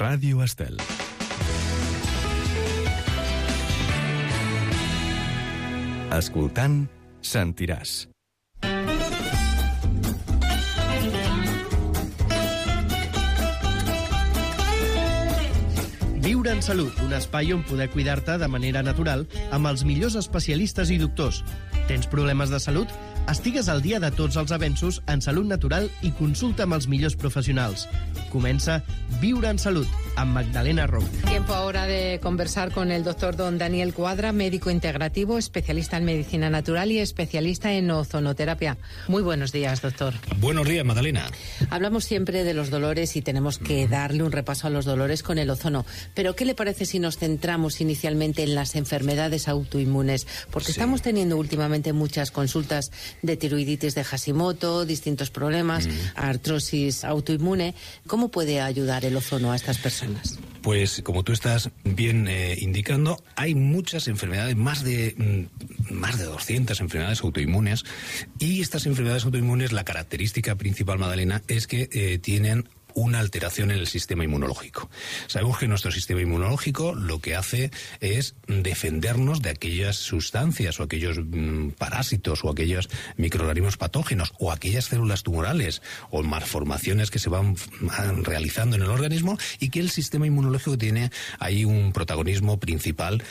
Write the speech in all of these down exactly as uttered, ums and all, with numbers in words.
Ràdio Estel. Escoltant, sentiràs. Viure en Salut, un espai on poder cuidar-te de manera natural amb els millors especialistes i doctors. Tens problemes de salut? Estigues al dia de tots els avenços en salut natural i consulta amb els millors professionals. Comença Viure en Salut amb Magdalena Roc. Tiempo ahora de conversar con el doctor don Daniel Cuadra, médico integrativo, especialista en medicina natural y especialista en ozonoterapia. Muy buenos días, doctor. Buenos días, Magdalena. Hablamos siempre de los dolores y tenemos que darle un repaso a los dolores con el ozono. Pero ¿qué le parece si nos centramos inicialmente en las enfermedades autoinmunes? Porque sí. Estamos teniendo últimamente muchas consultas de tiroiditis de Hashimoto, distintos problemas, mm. artrosis autoinmune. ¿Cómo puede ayudar el ozono a estas personas? Pues como tú estás bien eh, indicando, hay muchas enfermedades, más de mm, más de doscientas enfermedades autoinmunes, y estas enfermedades autoinmunes, la característica principal, Magdalena, es que eh, tienen una alteración en el sistema inmunológico. Sabemos que nuestro sistema inmunológico lo que hace es defendernos de aquellas sustancias o aquellos mmm, parásitos o aquellos microorganismos patógenos o aquellas células tumorales o malformaciones que se van realizando en el organismo, y que el sistema inmunológico tiene ahí un protagonismo principal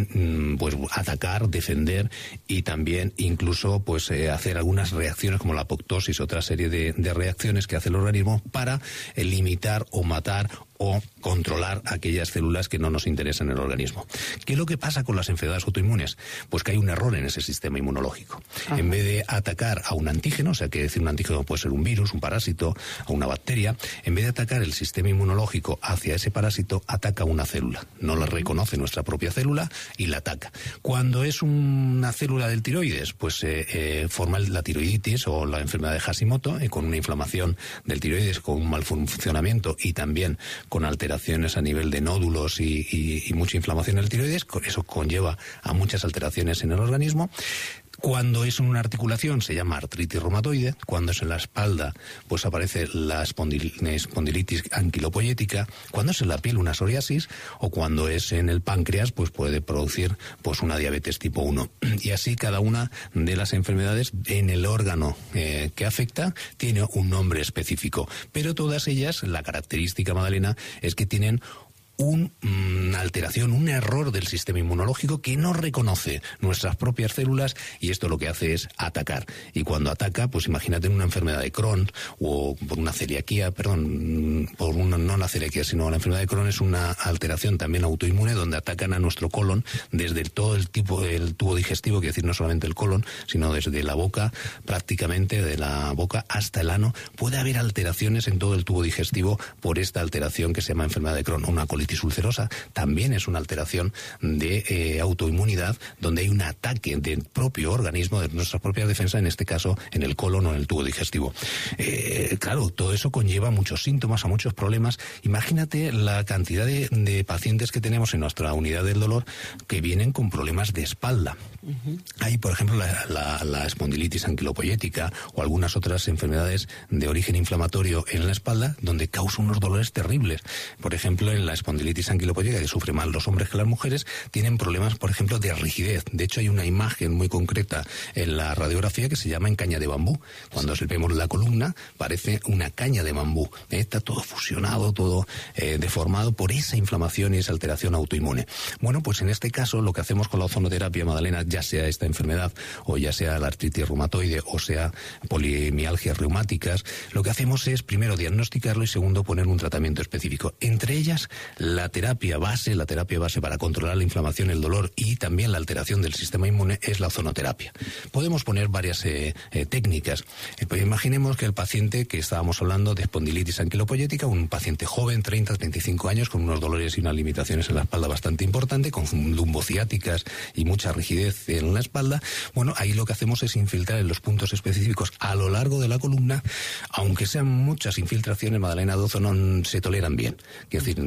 en pues atacar, defender y también incluso pues eh, hacer algunas reacciones como la apoptosis, otra serie de, de reacciones que hace el organismo para limitar o matar o controlar aquellas células que no nos interesan en el organismo. ¿Qué es lo que pasa con las enfermedades autoinmunes? Pues que hay un error en ese sistema inmunológico. Ajá. En vez de atacar a un antígeno, o sea, que decir un antígeno puede ser un virus, un parásito, o una bacteria, en vez de atacar el sistema inmunológico hacia ese parásito, ataca una célula. No la reconoce nuestra propia célula y la ataca. Cuando es una célula del tiroides, pues eh, eh, forma la tiroiditis o la enfermedad de Hashimoto, eh, con una inflamación del tiroides, con un mal funcionamiento y también con alteraciones a nivel de nódulos y, y, y mucha inflamación en el tiroides. Eso conlleva a muchas alteraciones en el organismo. Cuando es una articulación se llama artritis reumatoide. Cuando es en la espalda, pues aparece la espondil- espondilitis anquilopoyética. Cuando es en la piel, una psoriasis. O cuando es en el páncreas, pues puede producir pues una diabetes tipo uno. Y así cada una de las enfermedades en el órgano eh, que afecta tiene un nombre específico. Pero todas ellas, la característica, Magdalena, es que tienen Un, una alteración, un error del sistema inmunológico que no reconoce nuestras propias células, y esto lo que hace es atacar. Y cuando ataca, pues imagínate una enfermedad de Crohn o por una celiaquía, perdón, por una, no la celiaquía, sino la enfermedad de Crohn es una alteración también autoinmune donde atacan a nuestro colon desde todo el tipo del tubo digestivo, quiero decir, no solamente el colon, sino desde la boca, prácticamente de la boca hasta el ano. Puede haber alteraciones en todo el tubo digestivo por esta alteración que se llama enfermedad de Crohn. Una colitis ulcerosa también es una alteración de eh, autoinmunidad, donde hay un ataque del propio organismo, de nuestra propia defensa, en este caso en el colon o en el tubo digestivo. Eh, claro, todo eso conlleva muchos síntomas, a muchos problemas. Imagínate la cantidad de, de pacientes que tenemos en nuestra unidad del dolor que vienen con problemas de espalda. Uh-huh. Hay, por ejemplo, la, la, la espondilitis anquilopoyética o algunas otras enfermedades de origen inflamatorio en la espalda, donde causa unos dolores terribles. Por ejemplo, en la espondilitis anquilopoyética, que sufre más los hombres que las mujeres, tienen problemas, por ejemplo, de rigidez. De hecho, hay una imagen muy concreta en la radiografía que se llama en caña de bambú. Cuando vemos la columna, parece una caña de bambú. Está todo fusionado, todo eh, deformado por esa inflamación y esa alteración autoinmune. Bueno, pues en este caso, lo que hacemos con la ozonoterapia, Magdalena, ya sea esta enfermedad o ya sea la artritis reumatoide o sea polimialgias reumáticas, lo que hacemos es, primero, diagnosticarlo y segundo, poner un tratamiento específico. Entre ellas, la terapia base, la terapia base para controlar la inflamación, el dolor y también la alteración del sistema inmune es la ozonoterapia. Podemos poner varias eh, eh, técnicas. Eh, pues imaginemos que el paciente que estábamos hablando de espondilitis anquilopoyética, un paciente joven, treinta, treinta y cinco años, con unos dolores y unas limitaciones en la espalda bastante importante, con lumbociáticas y mucha rigidez en la espalda. Bueno, ahí lo que hacemos es infiltrar en los puntos específicos a lo largo de la columna, aunque sean muchas infiltraciones, Magdalena, de ozono, se toleran bien. Quiero decir, no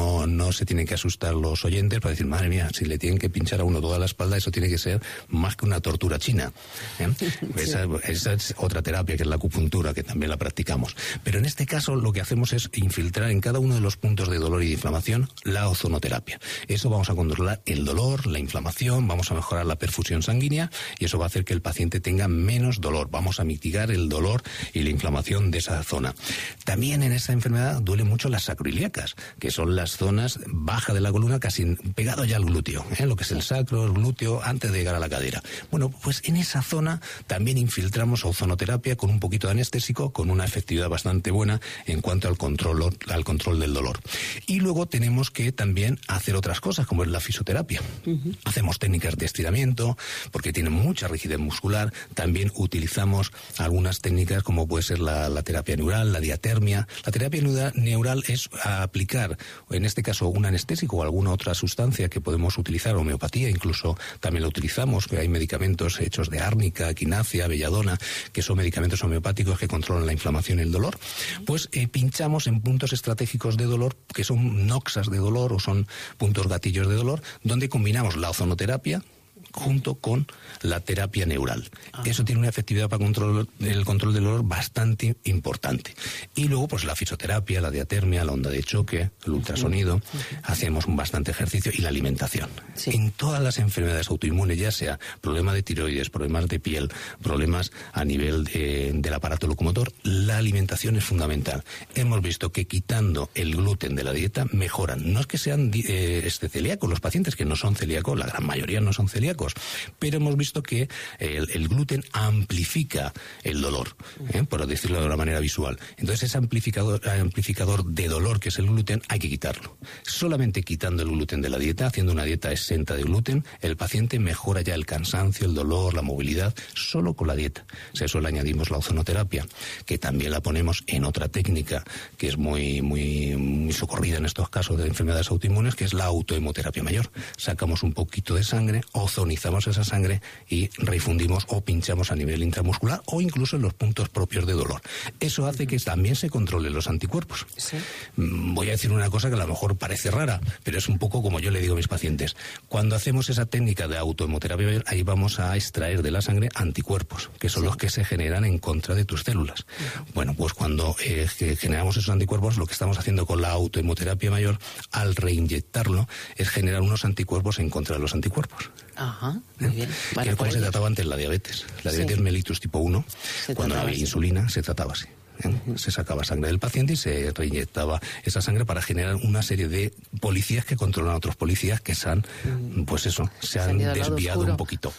no, no se tienen que asustar los oyentes para decir, madre mía, si le tienen que pinchar a uno toda la espalda, eso tiene que ser más que una tortura china. ¿eh? Sí. Esa, esa es otra terapia, que es la acupuntura, que también la practicamos. Pero en este caso lo que hacemos es infiltrar en cada uno de los puntos de dolor y de inflamación la ozonoterapia. Eso vamos a controlar el dolor, la inflamación, vamos a mejorar la perfusión sanguínea y eso va a hacer que el paciente tenga menos dolor. Vamos a mitigar el dolor y la inflamación de esa zona. También en esta enfermedad duelen mucho las sacroiliacas, que son las zonas bajas de la columna, casi pegado ya al glúteo, ¿eh? Lo que es el sacro, el glúteo, antes de llegar a la cadera. Bueno, pues en esa zona también infiltramos ozonoterapia con un poquito de anestésico, con una efectividad bastante buena en cuanto al control, al control del dolor. Y luego tenemos que también hacer otras cosas, como es la fisioterapia. Uh-huh. Hacemos técnicas de estiramiento, porque tienen mucha rigidez muscular. También utilizamos algunas técnicas, como puede ser la, la terapia neural, la diatermia. La terapia neural es aplicar, en este caso, un anestésico o alguna otra sustancia que podemos utilizar, homeopatía incluso también lo utilizamos, que hay medicamentos hechos de árnica, quinacia, belladona, que son medicamentos homeopáticos que controlan la inflamación y el dolor. Pues eh, pinchamos en puntos estratégicos de dolor, que son noxas de dolor o son puntos gatillos de dolor, donde combinamos la ozonoterapia junto con la terapia neural. Ah. Eso tiene una efectividad para control, el control del dolor bastante importante. Y luego, pues la fisioterapia, la diatermia, la onda de choque, el ultrasonido, uh-huh. hacemos un bastante ejercicio y la alimentación. Sí. En todas las enfermedades autoinmunes, ya sea problema de tiroides, problemas de piel, problemas a nivel de, del aparato locomotor, la alimentación es fundamental. Hemos visto que quitando el gluten de la dieta mejoran. No es que sean eh, este, celíacos los pacientes, que no son celíacos, la gran mayoría no son celíacos, pero hemos visto que el, el gluten amplifica el dolor, ¿eh? por decirlo de una manera visual. Entonces ese amplificador, amplificador de dolor que es el gluten hay que quitarlo. Solamente quitando el gluten de la dieta, haciendo una dieta exenta de gluten, el paciente mejora ya el cansancio, el dolor, la movilidad, solo con la dieta. Si a eso le añadimos la ozonoterapia, que también la ponemos en otra técnica que es muy, muy, muy socorrida en estos casos de enfermedades autoinmunes, que es la autohemoterapia mayor. Sacamos un poquito de sangre, ozonizamos esa sangre y refundimos o pinchamos a nivel intramuscular o incluso en los puntos propios de dolor. Eso hace que también se controlen los anticuerpos. ¿Sí? Voy a decir una cosa que a lo mejor parece rara, pero es un poco como yo le digo a mis pacientes. Cuando hacemos esa técnica de autohemoterapia, ahí vamos a extraer de la sangre anticuerpos, que son sí. los que se generan en contra de tus células. Uh-huh. Bueno, pues cuando eh, generamos esos anticuerpos, lo que estamos haciendo con la autohemoterapia mayor, al reinyectarlo, es generar unos anticuerpos en contra de los anticuerpos. Ajá, muy bien. Vale, que es como se trataba antes la diabetes. La diabetes sí. mellitus tipo uno, se cuando no había así. insulina, se trataba así. ¿eh? Uh-huh. Se sacaba sangre del paciente y se reinyectaba esa sangre para generar una serie de policías que controlan a otros policías que se han, uh-huh. pues eso, se, se han desviado un poquito.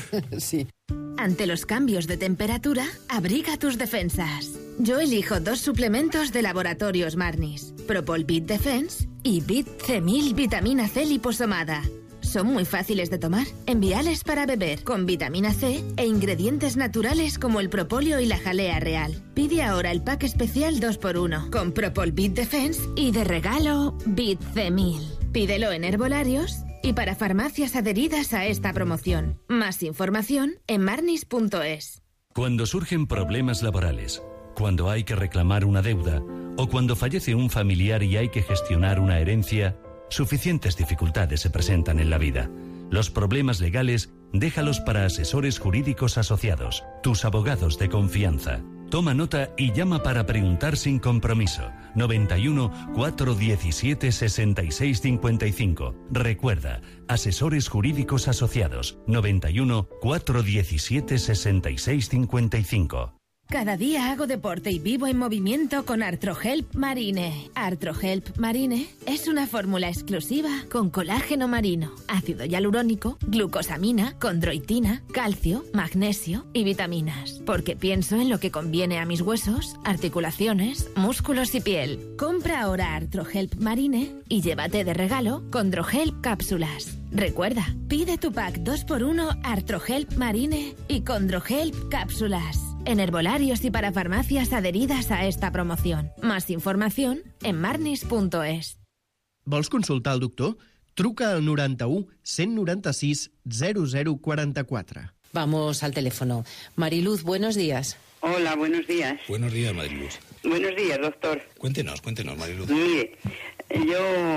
Sí. Ante los cambios de temperatura, abriga tus defensas. Yo elijo dos suplementos de Laboratorios Marnis, Propol Bit Defense y Bit C mil Vitamina C liposomada. Son muy fáciles de tomar, enviales para beber, con vitamina C e ingredientes naturales como el propóleo y la jalea real. Pide ahora el pack especial dos por uno, con Propol Bit Defense y de regalo Bit C mil. Pídelo en herbolarios y para farmacias adheridas a esta promoción. Más información en marnis punto es. Cuando surgen problemas laborales, cuando hay que reclamar una deuda o cuando fallece un familiar y hay que gestionar una herencia, suficientes dificultades se presentan en la vida. Los problemas legales, déjalos para Asesores Jurídicos Asociados, tus abogados de confianza. Toma nota y llama para preguntar sin compromiso. noventa y uno, cuatrocientos diecisiete, sesenta y seis cincuenta y cinco. Recuerda, Asesores Jurídicos Asociados. noventa y uno, cuatrocientos diecisiete, sesenta y seis cincuenta y cinco. Cada día hago deporte y vivo en movimiento con Arthrohelp Marine. Arthrohelp Marine es una fórmula exclusiva con colágeno marino, ácido hialurónico, glucosamina, condroitina, calcio, magnesio y vitaminas. Porque pienso en lo que conviene a mis huesos, articulaciones, músculos y piel. Compra ahora Arthrohelp Marine y llévate de regalo Condrohelp cápsulas. Recuerda, pide tu pack dos por uno Arthrohelp Marine y Condrohelp cápsulas. En herbolarios y para farmacias adheridas a esta promoción. Más información en marnis punto es. Vols consultar al doctor? Truca al noranta-u, cent noranta-sis, zero zero quaranta-quatre. Vamos al teléfono. Mariluz, buenos días. Hola, buenos días. Buenos días, Mariluz. Buenos días, doctor. Cuéntenos, cuéntenos, Mariluz. Mire, yo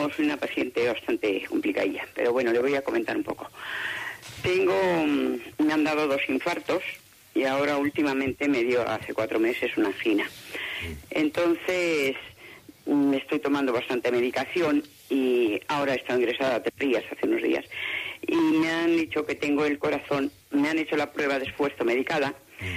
soy una paciente bastante complicadilla, pero bueno, le voy a comentar un poco. Tengo, me han dado dos infartos y ahora últimamente me dio hace cuatro meses una angina. Entonces, me estoy tomando bastante medicación y ahora he estado ingresada a tres días, hace unos días. Y me han dicho que tengo el corazón, me han hecho la prueba de esfuerzo medicada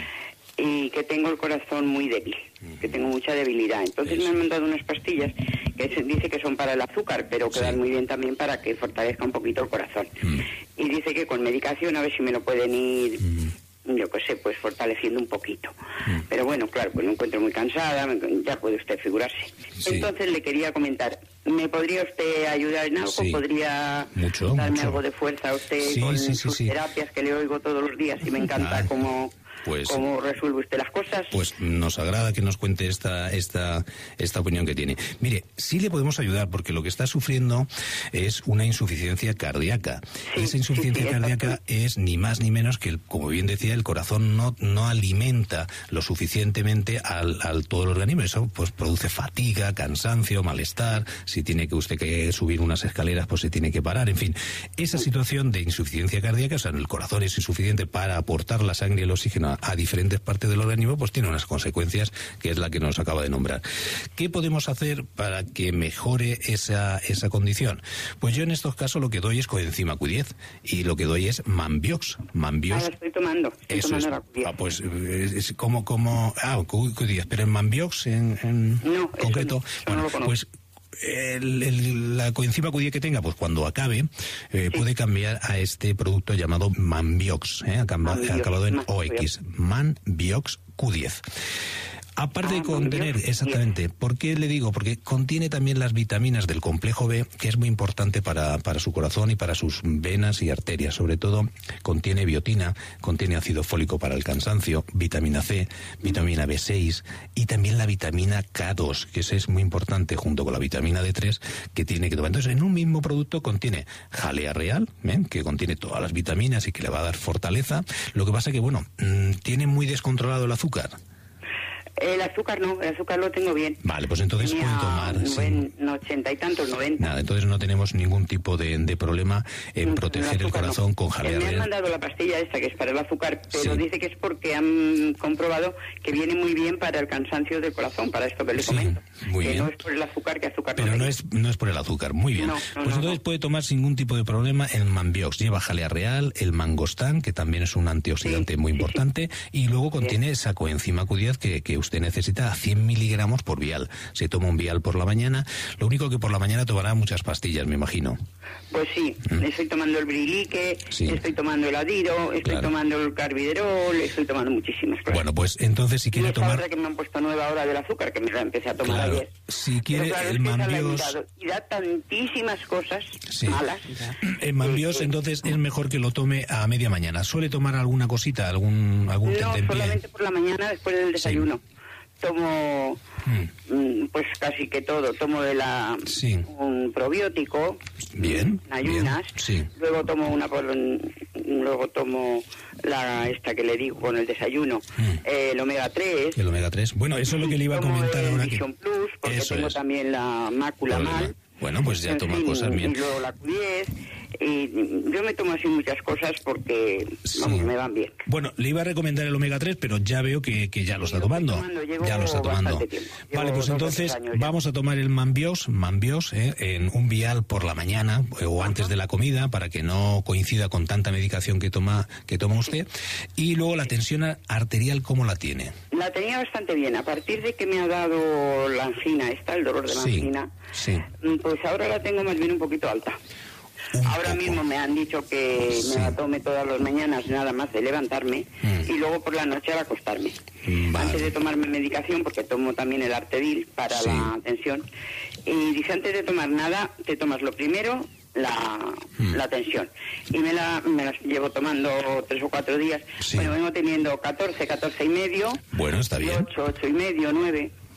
y que tengo el corazón muy débil, que tengo mucha debilidad. Entonces me han mandado unas pastillas que se dice que son para el azúcar, pero que dan muy bien también para que fortalezca un poquito el corazón. Y dice que con medicación a ver si me lo pueden ir... yo qué sé, pues fortaleciendo un poquito. Mm. Pero bueno, claro, pues me encuentro muy cansada, me, ya puede usted figurarse. Sí. Entonces le quería comentar, ¿me podría usted ayudar en algo? Sí. ¿Podría mucho, darme mucho. algo de fuerza a usted sí, con sí, sí, sus sí. terapias que le oigo todos los días y me encanta ah. cómo... Pues, ¿cómo resuelve usted las cosas? Pues nos agrada que nos cuente esta, esta, esta opinión que tiene. Mire, sí le podemos ayudar porque lo que está sufriendo es una insuficiencia cardíaca. Sí, Esa insuficiencia sí, sí, cardíaca es ni más ni menos que, el, como bien decía, el corazón no, no alimenta lo suficientemente al, al todo el organismo. Eso pues produce fatiga, cansancio, malestar. Si tiene que usted que subir unas escaleras, pues se tiene que parar. En fin, esa situación de insuficiencia cardíaca, o sea, el corazón es insuficiente para aportar la sangre y el oxígeno a diferentes partes del organismo, pues tiene unas consecuencias que es la que nos acaba de nombrar. ¿Qué podemos hacer para que mejore esa, esa condición? Pues yo en estos casos lo que doy es coenzima Q diez y lo que doy es Mambiox. Mambiox. Ah, la estoy tomando. Estoy Eso tomando es. La Q diez. Ah, pues es como, como, ah, Q diez, pero en Mambiox en, en no, concreto. Eso no, bueno, no lo conozco. Pues El, el, la coenzima Q diez que tenga, pues cuando acabe, eh, sí. puede cambiar a este producto llamado Mambiox, ¿eh? Acaba, Mambiox, acabado en O X, Mambiox Q diez. Aparte ah, de contener, exactamente, ¿por qué le digo? Porque contiene también las vitaminas del complejo B, que es muy importante para, para su corazón y para sus venas y arterias. Sobre todo, contiene biotina, contiene ácido fólico para el cansancio, vitamina C, vitamina B seis y también la vitamina K dos, que esa es muy importante junto con la vitamina D tres, que tiene que tomar. Entonces, en un mismo producto contiene jalea real, ¿eh? que contiene todas las vitaminas y que le va a dar fortaleza. Lo que pasa que, bueno, mmm, tiene muy descontrolado el azúcar. El azúcar no, el azúcar lo tengo bien. Vale, pues entonces Tenía puede tomar... Noven, sí. ochenta y tantos, noventa. Nada, entonces no tenemos ningún tipo de, de problema en proteger el, el corazón no. con jalea real. Me han mandado la pastilla esta que es para el azúcar, pero sí. dice que es porque han comprobado que viene muy bien para el cansancio del corazón, para esto que le sí, comento. Muy que bien. no es por el azúcar, que azúcar Pero no, no es, no es por el azúcar, muy bien. No, no, pues no, entonces no. puede tomar sin ningún tipo de problema el Mambiox. Lleva jalea real, el mangostán, que también es un antioxidante sí, muy sí, importante, sí. y luego contiene bien. esa coenzima Q diez que, que usted necesita, cien miligramos por vial. Se toma un vial por la mañana. Lo único que por la mañana tomará muchas pastillas, me imagino. Pues sí, ¿Mm? estoy tomando el Brilique, sí. estoy tomando el Adiro, estoy claro. tomando el Carbiderol, estoy tomando muchísimas cosas. Bueno, pues entonces si quiere y tomar... ahora que me han puesto nueva hora del azúcar, que me la empecé a tomar claro. ayer. Si quiere claro, el es Mambiox... Y da tantísimas cosas sí. malas. El Mambiox sí, entonces es mejor que lo tome a media mañana. ¿Suele tomar alguna cosita, algún, algún no, tentempié? No, solamente por la mañana después del desayuno. Sí. Tomo mm. pues casi que todo, tomo de la sí. un probiótico, bien, ayunas, bien, sí. luego tomo una luego tomo la esta que le digo con el desayuno, mm. eh, el omega tres. El omega tres. Bueno, eso es lo que le iba a comentar ahora que Vision Plus, porque eso tengo es. también la mácula Problema. mal. Bueno, pues ya en toma fin, cosas bien. Y luego la Q diez. Y yo me tomo así muchas cosas porque sí. vamos, me van bien. Bueno, le iba a recomendar el omega tres, pero ya veo que, que ya lo está tomando. tomando ya lo está tomando. Vale, pues entonces vamos a tomar el Mambiox, Mambiox eh, en un vial por la mañana o antes de la comida para que no coincida con tanta medicación que toma que toma usted. Y luego la tensión arterial, ¿cómo la tiene? La tenía bastante bien. A partir de que me ha dado la angina esta, el dolor de la sí, angina, sí. pues ahora la tengo más bien un poquito alta. Un Ahora poco. mismo me han dicho que sí. me la tome todas las mañanas nada más de levantarme mm. y luego por la noche al acostarme. Vale. Antes de tomarme medicación, porque tomo también el Artevil para sí. la tensión. Y dice, antes de tomar nada, te tomas lo primero, la, mm. la tensión. Y me la, me las llevo tomando tres o cuatro días. Sí. Bueno, vengo teniendo catorce, catorce y medio. Bueno, está bien. ocho, ocho y medio, nueve.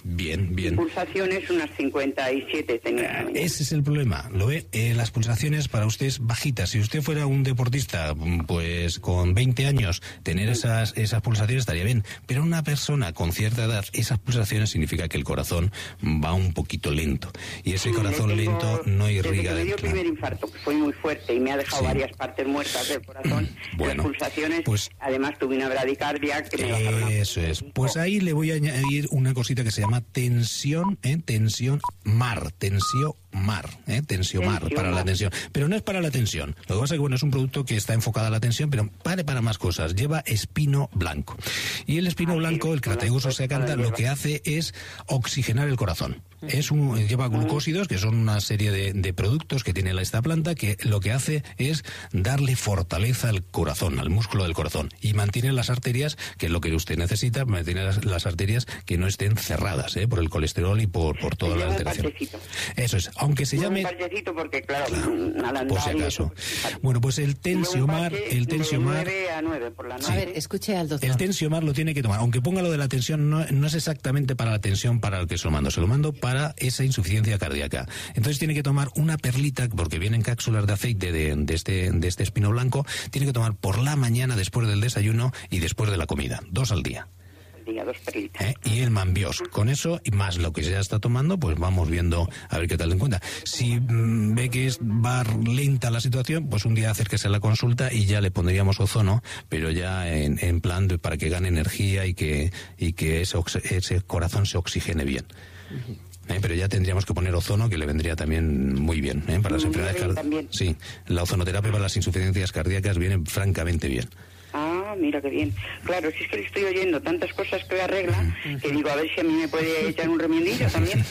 Bien, bien. Pulsaciones unas cincuenta y siete tenía. Ese es el problema, ¿lo ve? Eh, las pulsaciones para usted es bajitas. Si usted fuera un deportista, pues con veinte años, tener esas, esas pulsaciones estaría bien. Pero una persona con cierta edad, esas pulsaciones significa que el corazón va un poquito lento. Y ese Sí, corazón tengo, lento no irriga. Desde que me dio el claro. primer infarto, que fue muy fuerte y me ha dejado Sí. varias partes muertas del corazón, Bueno, las pulsaciones, pues- además tuve una bradicardia que me bajaron a- Eso es. Pues ahí le voy a añadir una cosita que se llama tensión, ¿eh? Tensión mar, tensión mar, ¿eh? Tensión mar, para la tensión. Pero no es para la tensión. Lo que pasa es que, bueno, es un producto que está enfocado a la tensión, pero vale para más cosas. Lleva espino blanco. Y el espino Ah, blanco, sí, el Crataegus oseacantha, lo que hace es oxigenar el corazón. Es un, lleva glucósidos, que son una serie de, de productos que tiene esta planta, que lo que hace es darle fortaleza al corazón, al músculo del corazón, y mantiene las arterias, que es lo que usted necesita, mantiene las, las arterias que no estén cerradas, ¿eh? Por el colesterol y por, por toda la Lleva un alteración. parchecito. Eso es, aunque se Lleva llame... un parchecito porque, claro, Claro, al andar por si y acaso. eso, Bueno, pues el lleva un tensiomar, parche el de tensiomar... nueve a nueve por la A noche. ver, escuche al doctor. El tensiomar lo tiene que tomar, aunque ponga lo de la tensión, no, no es exactamente para la tensión para el que se lo mando, se lo mando para esa insuficiencia cardíaca. Entonces tiene que tomar una perlita, porque vienen cápsulas de aceite de, de, este, de este espino blanco, tiene que tomar por la mañana después del desayuno y después de la comida, dos al día. Diga, dos perlitas. ¿Eh? Y el Mambios. Con eso y más lo que ya está tomando, pues vamos viendo a ver qué tal le encuentra. Si mmm, ve que es, va lenta la situación, pues un día acérquese a la consulta y ya le pondríamos ozono, pero ya en, en plan de, para que gane energía y que, y que ese, ese corazón se oxigene bien. Uh-huh. Eh, pero ya tendríamos que poner ozono, que le vendría también muy bien, ¿eh? Para las enfermedades cardíacas. Sí, la ozonoterapia para las insuficiencias cardíacas viene francamente bien. Ah, mira qué bien. Claro, si es que le estoy oyendo tantas cosas que arregla, que digo, a ver si a mí me puede echar un remendillo también.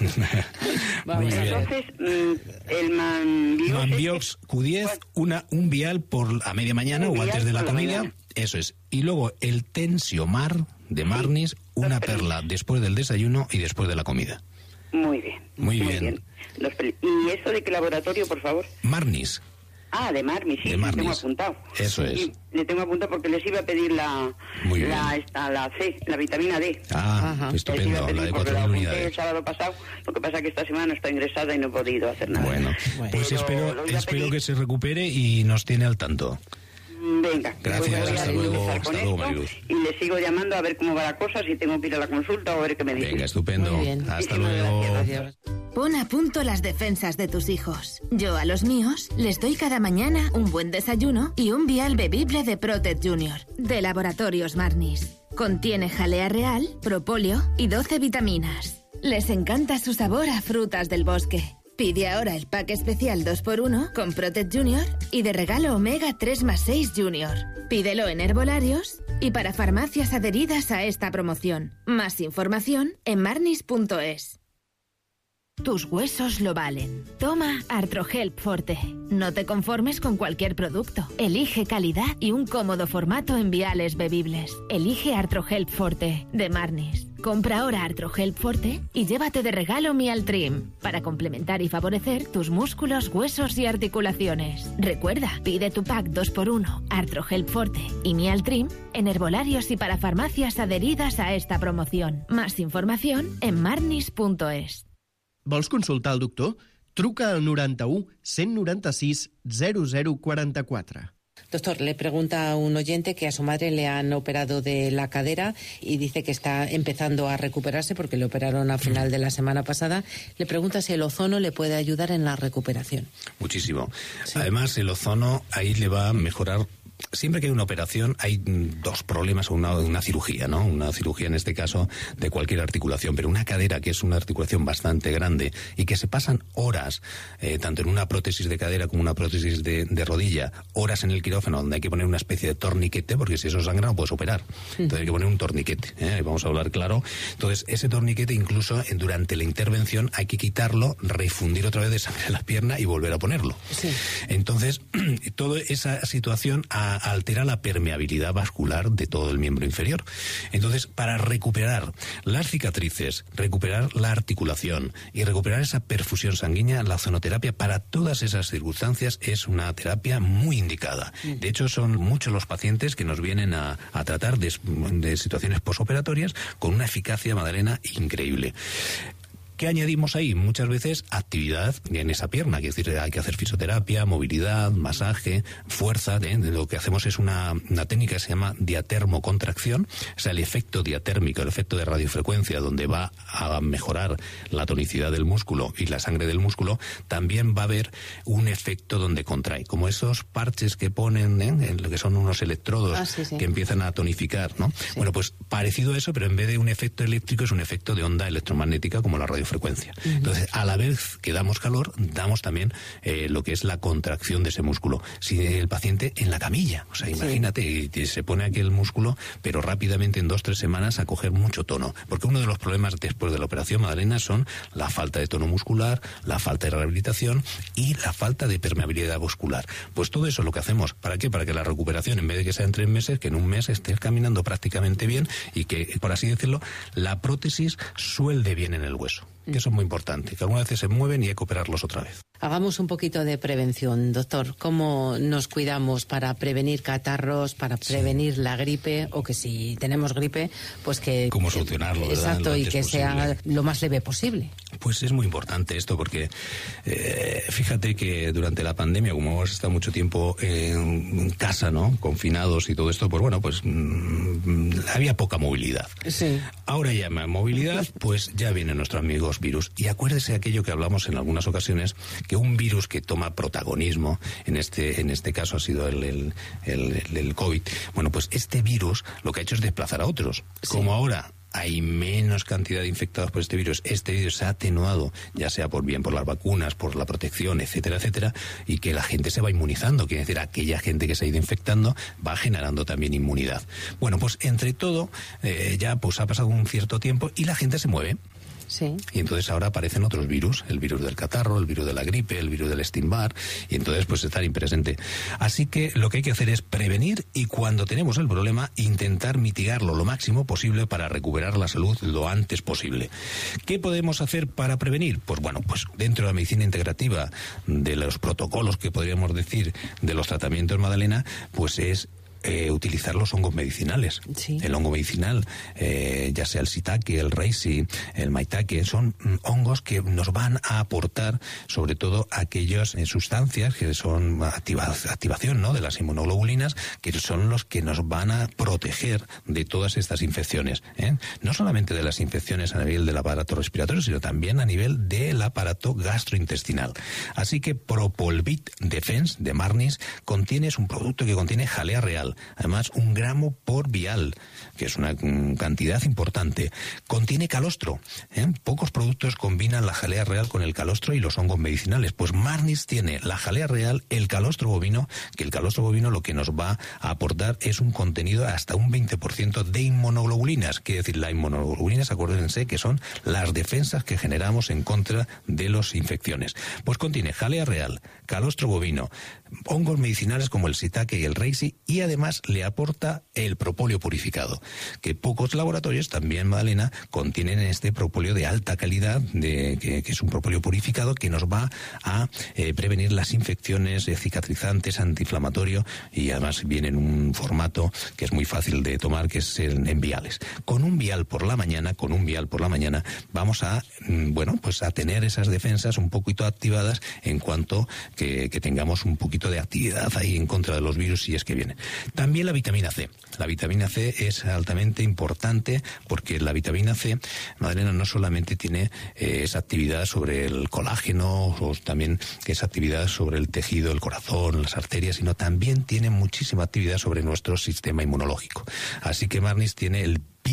Vamos Muy a ver. Entonces, mmm, el Manbiox... Manbiox Q diez, una, un vial por a media mañana Un o antes vial de la por la comida. mañana. Eso es. Y luego el Tensiomar de Marnis, una perla después del desayuno y después de la comida. Muy bien. Muy bien. Los pel- ¿Y eso de qué laboratorio, por favor? Marnis. Ah, de Marnis, sí, De sí, Marnis. tengo apuntado. Eso es. Sí, le tengo apuntado porque les iba a pedir la, Muy bien. la, esta, la C, la vitamina D. Ah, Ajá. Les iba estupendo, a pedir la de porque cuatro la mil apunté el unidades. sábado pasado, lo que pasa es que esta semana no está ingresada y no he podido hacer nada. Bueno, Bueno. pues Pero espero, lo iba a espero pedir. que se recupere y nos tiene al tanto. Venga, Gracias, pues voy a hasta luego, empezar hasta con luego, esto Mariluz. y le sigo llamando a ver cómo va la cosa, si tengo que ir a la consulta o a ver qué me dicen. Venga, estupendo. Muy bien. Hasta Muchísimas luego. gracias. Adiós. Pon a punto las defensas de tus hijos. Yo a los míos les doy cada mañana un buen desayuno y un vial bebible de Protect Junior, de Laboratorios Marnis. Contiene jalea real, propóleo y doce vitaminas. Les encanta su sabor a frutas del bosque. Pide ahora el pack especial dos por uno con Protect Junior y de regalo Omega tres más seis Junior. Pídelo en herbolarios y para farmacias adheridas a esta promoción. Más información en marnis punto es. Tus huesos lo valen. Toma Artrohelp Forte. No te conformes con cualquier producto. Elige calidad y un cómodo formato en viales bebibles. Elige Artrohelp Forte de Marnis. Compra ahora Artrohelp Forte y llévate de regalo Mialtrim para complementar y favorecer tus músculos, huesos y articulaciones. Recuerda, pide tu pack dos por uno, Artrohelp Forte y Mialtrim en herbolarios y para farmacias adheridas a esta promoción. Más información en marnis punto es. Vols consultar el doctor? Truca al noranta-u, cent noranta-sis, zero zero quaranta-quatre. Doctor, le pregunta a un oyente que a su madre le han operado de la cadera y dice que está empezando a recuperarse porque le operaron a final de la semana pasada. Le pregunta si el ozono le puede ayudar en la recuperación. Muchísimo. Sí. Además, el ozono ahí le va a mejorar. Siempre que hay una operación hay dos problemas, una, una cirugía, ¿no? Una cirugía en este caso de cualquier articulación, pero una cadera que es una articulación bastante grande y que se pasan horas, eh, tanto en una prótesis de cadera como una prótesis de, de rodilla, horas en el quirófano donde hay que poner una especie de torniquete, porque si eso sangra no puedes operar. Entonces hay que poner un torniquete, ¿eh? Vamos a hablar claro. Entonces ese torniquete incluso eh, durante la intervención hay que quitarlo, refundir otra vez de sangre en la pierna y volver a ponerlo. Sí. Entonces toda esa situación ha a, altera la permeabilidad vascular de todo el miembro inferior. Entonces, para recuperar las cicatrices, recuperar la articulación y recuperar esa perfusión sanguínea, la ozonoterapia para todas esas circunstancias es una terapia muy indicada. De hecho, son muchos los pacientes que nos vienen a, a tratar de, de situaciones posoperatorias con una eficacia, Madalena, increíble. ¿Qué añadimos ahí? Muchas veces actividad en esa pierna, que es decir, hay que hacer fisioterapia, movilidad, masaje, fuerza. ¿eh? Lo que hacemos es una, una técnica que se llama diatermocontracción, o sea, el efecto diatérmico, el efecto de radiofrecuencia, donde va a mejorar la tonicidad del músculo y la sangre del músculo. También va a haber un efecto donde contrae, como esos parches que ponen, ¿eh? en lo que son unos electrodos ah, sí, sí. que empiezan a tonificar, ¿no? Sí. Bueno, pues parecido a eso, pero en vez de un efecto eléctrico es un efecto de onda electromagnética como la radiofrecuencia. frecuencia. Uh-huh. Entonces, a la vez que damos calor, damos también eh, lo que es la contracción de ese músculo. Si el paciente en la camilla, o sea, imagínate, sí. se pone aquí el músculo, pero rápidamente en dos, tres semanas a coger mucho tono. Porque uno de los problemas después de la operación, Madalena, son la falta de tono muscular, la falta de rehabilitación y la falta de permeabilidad muscular. Pues todo eso es lo que hacemos. ¿Para qué? Para que la recuperación, en vez de que sea en tres meses, que en un mes estés caminando prácticamente bien y que, por así decirlo, la prótesis suelde bien en el hueso. Que eso es muy importante, que algunas veces se mueven y hay que operarlos otra vez. Hagamos un poquito de prevención, doctor. ¿Cómo nos cuidamos para prevenir catarros, para prevenir sí. la gripe, o que si tenemos gripe, pues que... ¿Cómo solucionarlo? Exacto, lo y que posible. sea lo más leve posible. Pues es muy importante esto, porque eh, fíjate que durante la pandemia, como hemos estado mucho tiempo en casa, ¿no?, confinados y todo esto, pues bueno, pues mmm, había poca movilidad. Sí. Ahora ya más movilidad, pues ya vienen nuestros amigos virus. Y acuérdese aquello que hablamos en algunas ocasiones, que un virus que toma protagonismo, en este en este caso ha sido el, el, el, el, el COVID, bueno, pues este virus lo que ha hecho es desplazar a otros. Sí. Como ahora hay menos cantidad de infectados por este virus, este virus se ha atenuado, ya sea por bien por las vacunas, por la protección, etcétera, etcétera, y que la gente se va inmunizando, quiere decir, aquella gente que se ha ido infectando va generando también inmunidad. Bueno, pues entre todo, eh, ya pues ha pasado un cierto tiempo y la gente se mueve. Sí. Y entonces ahora aparecen otros virus, el virus del catarro, el virus de la gripe, el virus del Epstein-Barr, y entonces pues estar presente. Así que lo que hay que hacer es prevenir y cuando tenemos el problema intentar mitigarlo lo máximo posible para recuperar la salud lo antes posible. ¿Qué podemos hacer para prevenir? Pues bueno, pues dentro de la medicina integrativa, de los protocolos que podríamos decir de los tratamientos, Madalena, pues es Eh, utilizar los hongos medicinales. Sí. El hongo medicinal, eh, ya sea el shiitake, el reishi, el maitake, son mm, hongos que nos van a aportar sobre todo aquellas eh, sustancias que son activa, activación, ¿no?, de las inmunoglobulinas, que son los que nos van a proteger de todas estas infecciones, ¿eh? No solamente de las infecciones a nivel del aparato respiratorio, sino también a nivel del aparato gastrointestinal. Así que Propolvit Defense de Marnis contiene, es un producto que contiene jalea real. Además, un gramo por vial, que es una cantidad importante. Contiene calostro. ¿eh? Pocos productos combinan la jalea real con el calostro y los hongos medicinales. Pues Marnis tiene la jalea real, el calostro bovino, que el calostro bovino lo que nos va a aportar es un contenido hasta un veinte por ciento de inmunoglobulinas. Quiere decir, las inmunoglobulinas, acuérdense que son las defensas que generamos en contra de las infecciones. Pues contiene jalea real, calostro bovino, hongos medicinales como el shiitake y el reishi, y además le aporta el propóleo purificado, que pocos laboratorios también, Madalena, contienen este propóleo de alta calidad, de, que, que es un propóleo purificado que nos va a eh, prevenir las infecciones, eh, cicatrizantes, antiinflamatorio, y además viene en un formato que es muy fácil de tomar, que es en, en viales. Con un vial por la mañana, con un vial por la mañana, vamos a, bueno, pues a tener esas defensas un poquito activadas en cuanto que, que tengamos un poquito de actividad ahí en contra de los virus si es que vienen. También la vitamina C. La vitamina C es altamente importante porque la vitamina C, Madalena, no solamente tiene eh, esa actividad sobre el colágeno, o también esa actividad sobre el tejido, el corazón, las arterias, sino también tiene muchísima actividad sobre nuestro sistema inmunológico. Así que Marnis tiene el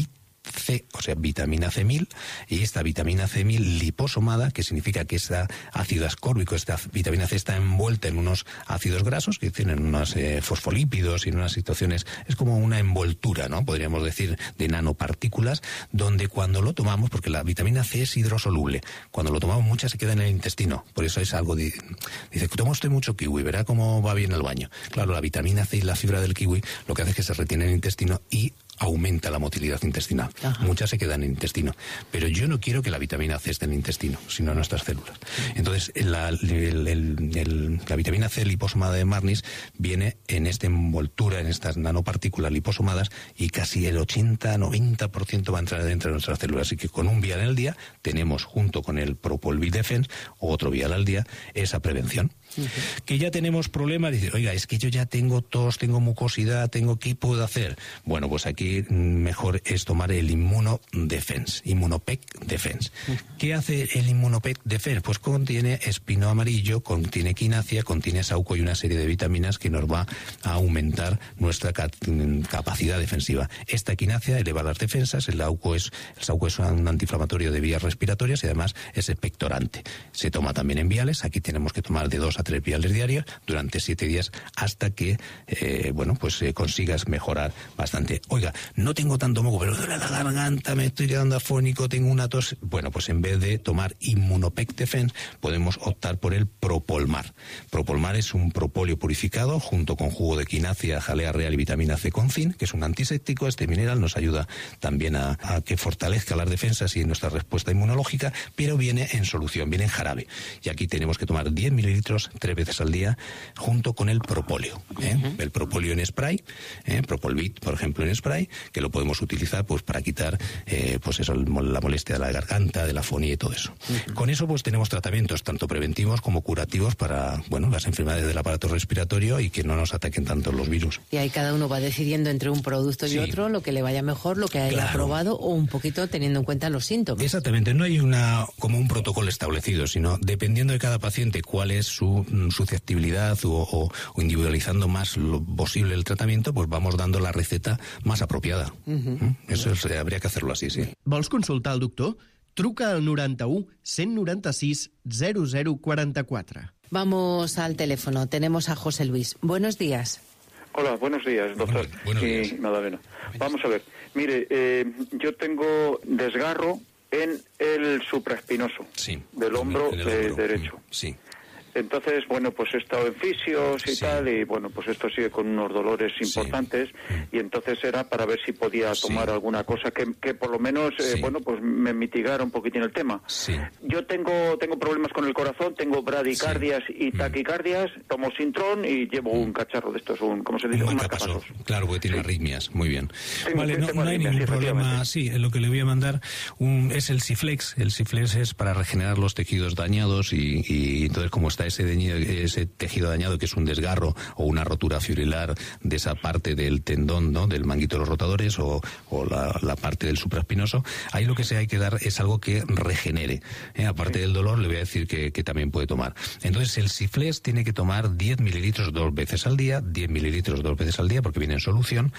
C, o sea, vitamina C mil, y esta vitamina C mil liposomada, que significa que este ácido ascórbico, esta vitamina C está envuelta en unos ácidos grasos, que tienen unos eh, fosfolípidos y en unas situaciones, es como una envoltura, ¿no? Podríamos decir, de nanopartículas, donde cuando lo tomamos, porque la vitamina C es hidrosoluble, cuando lo tomamos mucha se queda en el intestino, por eso es algo, de, dice, toma usted mucho kiwi, verá cómo va bien al baño. Claro, la vitamina C y la fibra del kiwi lo que hace es que se retiene en el intestino y aumenta la motilidad intestinal. Ajá. Muchas se quedan en el intestino. Pero yo no quiero que la vitamina C esté en el intestino, sino en nuestras células. Entonces, la, el, el, el, la vitamina C liposomada de Marnis viene en esta envoltura, en estas nanopartículas liposomadas, y casi el ochenta a noventa por ciento va a entrar dentro de nuestras células. Así que con un vial al día tenemos, junto con el Propol-V Defense, otro vial al día, esa prevención. Uh-huh. Que ya tenemos problemas, dice, oiga, es que yo ya tengo tos, tengo mucosidad, tengo, ¿qué puedo hacer? Bueno, pues aquí mejor es tomar el Immunodefense, Immunopec Defense. Uh-huh. ¿Qué hace el Immunopec Defense? Pues contiene espino amarillo, contiene quinacia, contiene sauco y una serie de vitaminas que nos va a aumentar nuestra ca- capacidad defensiva. Esta quinacia eleva las defensas, el sauco es, el sauco es un antiinflamatorio de vías respiratorias y además es expectorante. Se toma también en viales, aquí tenemos que tomar de dos a tres viales diarios durante siete días hasta que, eh, bueno, pues eh, consigas mejorar bastante. Oiga, no tengo tanto moco, pero duele la garganta, me estoy quedando afónico, tengo una tos. Bueno, pues en vez de tomar Immunopec Defense, podemos optar por el Propolmar. Propolmar es un propóleo purificado junto con jugo de quinacia, jalea real y vitamina C con zinc, que es un antiséptico. Este mineral nos ayuda también a, a que fortalezca las defensas y nuestra respuesta inmunológica, pero viene en solución, viene en jarabe. Y aquí tenemos que tomar diez mililitros tres veces al día junto con el propóleo. ¿eh? Uh-huh. El propóleo en spray, ¿eh? Propolvit, por ejemplo, en spray, que lo podemos utilizar pues para quitar eh, pues eso, la molestia de la garganta, de la afonía y todo eso. Uh-huh. Con eso pues tenemos tratamientos tanto preventivos como curativos para, bueno, las enfermedades del aparato respiratorio y que no nos ataquen tanto los virus. Y ahí cada uno va decidiendo entre un producto y sí. otro lo que le vaya mejor, lo que haya claro. probado o un poquito teniendo en cuenta los síntomas. Exactamente, no hay una como un protocolo establecido, sino dependiendo de cada paciente cuál es su susceptibilidad o, o, o individualizando más lo posible el tratamiento, pues vamos dando la receta más apropiada. Uh-huh. Eso es, habría que hacerlo así, sí. Vols consultar al doctor? Truca al noranta-u, cent noranta-sis, zero zero quaranta-quatre. Vamos al teléfono. Tenemos a José Luis. Buenos días. Hola, buenos días, doctor. Buenos, buenos días. Y Madalena. Vamos a ver. Mire, eh, yo tengo desgarro en el supraespinoso sí, del hombro, el, el eh, hombro. derecho. Sí. Entonces, bueno, pues he estado en fisios y sí. tal, y bueno, pues esto sigue con unos dolores importantes, sí. y entonces era para ver si podía tomar sí. alguna cosa que, que por lo menos, eh, sí. bueno, pues me mitigara un poquitín el tema. Sí. Yo tengo tengo problemas con el corazón, tengo bradicardias sí. y taquicardias, tomo Sintrón y llevo mm. un cacharro de estos, un, ¿cómo se dice? Un marcapasos. Claro, porque tiene sí. arritmias, muy bien. Tengo, vale, no, no hay ningún problema. Sí, lo que le voy a mandar un, es el Ciflex. El Ciflex es para regenerar los tejidos dañados y, y entonces como está ese, daño, ese tejido dañado, que es un desgarro o una rotura fibrilar de esa parte del tendón, ¿no?, del manguito de los rotadores o, o la, la parte del supraespinoso, ahí lo que se hay que dar es algo que regenere. ¿eh? Aparte del dolor, le voy a decir que, que también puede tomar. Entonces, el Ciflex tiene que tomar diez mililitros dos veces al día, diez mililitros dos veces al día, porque viene en solución.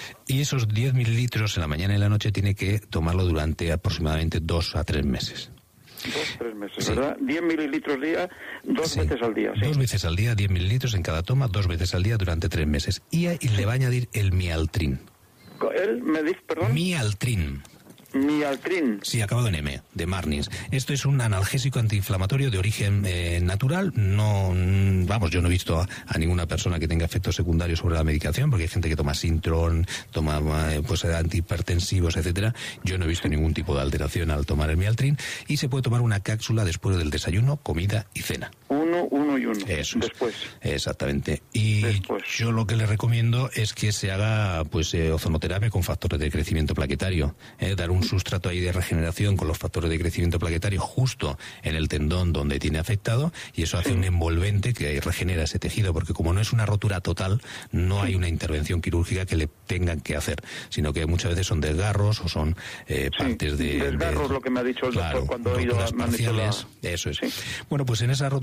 Y esos diez mililitros en la mañana y en la noche tiene que tomarlo durante aproximadamente dos a tres meses. Dos, tres meses, sí. ¿verdad? diez mililitros día, dos sí. veces al día. ¿sí? Dos veces al día, diez mililitros en cada toma, dos veces al día durante tres meses. Y, y le va a añadir el Mialtrin. ¿El? ¿Me dice, perdón? Mialtrin. Mialtrin. Sí, acabado en M, de Marnis. Esto es un analgésico antiinflamatorio de origen eh, natural. No, vamos, yo no he visto a, a ninguna persona que tenga efectos secundarios sobre la medicación, porque hay gente que toma Sintrón, toma eh, pues antihipertensivos, etcétera. Yo no he visto ningún tipo de alteración al tomar el Mialtrin, y se puede tomar una cápsula después del desayuno, comida y cena. Uno, uno y uno. Eso después. Es. Exactamente. Y después. Yo lo que le recomiendo es que se haga pues eh, ozonoterapia con factores de crecimiento plaquetario, eh, dar un un sustrato ahí de regeneración con los factores de crecimiento plaquetario justo en el tendón donde tiene afectado, y eso hace un envolvente que regenera ese tejido, porque como no es una rotura total, no hay una intervención quirúrgica que le tengan que hacer, sino que muchas veces son desgarros o son eh, partes de... Desgarros, de, lo que me ha dicho el claro, doctor cuando he ido a parciales, la... Eso es. Sí. Bueno, pues en esas roturas parciales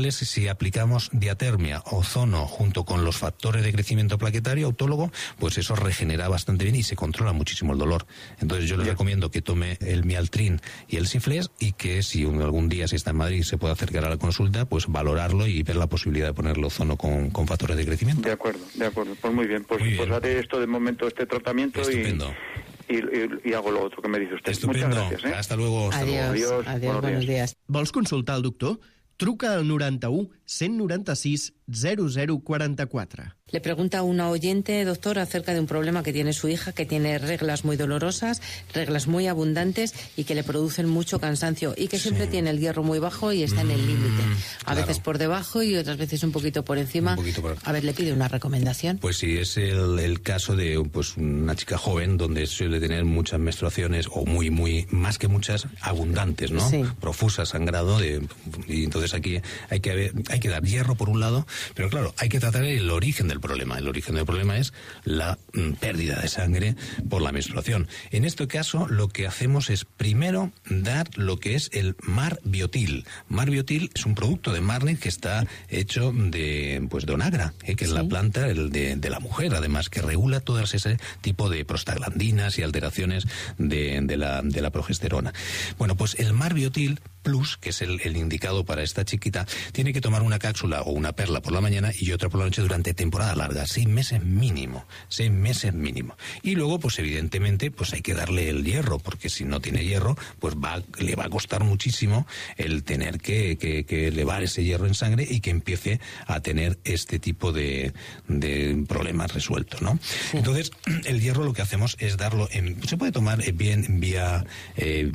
Entonces, si aplicamos diatermia, ozono, junto con los factores de crecimiento plaquetario, autólogo, pues eso regenera bastante bien y se controla muchísimo el dolor. Entonces, yo les recomiendo que tome el Mialtrin y el Siflex, y que si algún día, si está en Madrid, se puede acercar a la consulta, pues valorarlo y ver la posibilidad de ponerle ozono con, con factores de crecimiento. De acuerdo, de acuerdo. Pues muy bien. Pues, muy bien. pues haré esto de momento, este tratamiento. Estupendo. Y, y, y, y hago lo otro que me dice usted. Estupendo. Muchas gracias. ¿eh? Hasta luego. Hasta Adiós, luego. Adiós. adiós, buenos, buenos días. Vols consultar el doctor? Truca al noranta-u cent noranta-sis zero zero quaranta-quatre. Le pregunta a una oyente, doctor, acerca de un problema que tiene su hija, que tiene reglas muy dolorosas, reglas muy abundantes y que le producen mucho cansancio y que siempre Sí. tiene el hierro muy bajo y está en el límite. A claro. veces por debajo y otras veces un poquito por encima. Un poquito por... A ver, le pide una recomendación. Pues sí, es el, el caso de pues una chica joven donde suele tener muchas menstruaciones, o muy, muy, más que muchas, abundantes, ¿no? Sí. Profusa, sangrado, de, y entonces aquí hay que, haber, hay que dar hierro por un lado, pero claro, hay que tratar el origen del problema. El origen del problema es la mm, pérdida de sangre por la menstruación. En este caso, lo que hacemos es primero dar lo que es el Marbiotil. Marbiotil es un producto de Marni que está hecho de, pues, de onagra, ¿eh? que es Sí. la planta el de, de la mujer, además, que regula todo ese tipo de prostaglandinas y alteraciones de, de, la, de la progesterona. Bueno, pues el Marbiotil Plus, que es el, el indicado para esta chiquita, tiene que tomar una cápsula o una perla por la mañana y otra por la noche durante temporada larga, seis meses mínimo, seis meses mínimo. Y luego, pues evidentemente, pues hay que darle el hierro, porque si no tiene hierro, pues va, le va a costar muchísimo el tener que, que, que elevar ese hierro en sangre y que empiece a tener este tipo de, de problemas resueltos, ¿no? Sí. Entonces, el hierro lo que hacemos es darlo, en, se puede tomar bien vía eh,